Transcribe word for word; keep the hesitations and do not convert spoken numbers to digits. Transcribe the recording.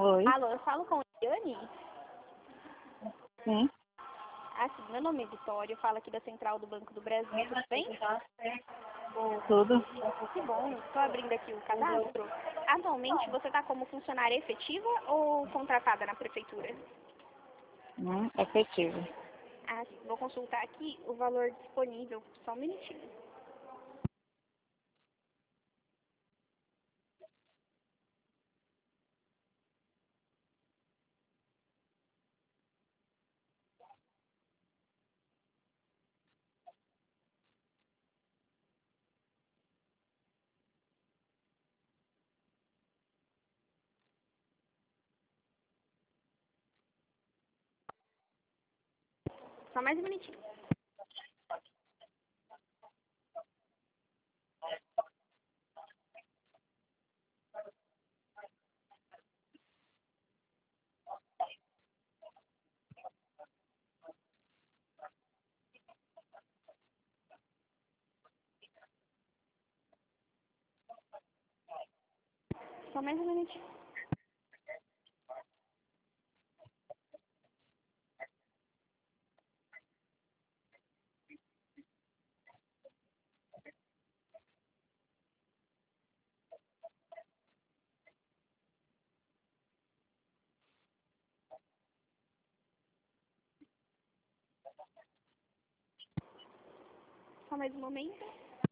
Oi, Alô, eu falo com a Yane? sim. Assim, meu nome é Vitória, eu falo aqui da Central do Banco do Brasil, tudo bem? Tudo? Que bom, estou abrindo aqui o cadastro. Atualmente você está como funcionária efetiva ou contratada na prefeitura? Hum, efetivo. Ah, sim, vou consultar aqui o valor disponível, só um minutinho. Só mais um minutinho. Só mais um minutinho. Só mais um momento.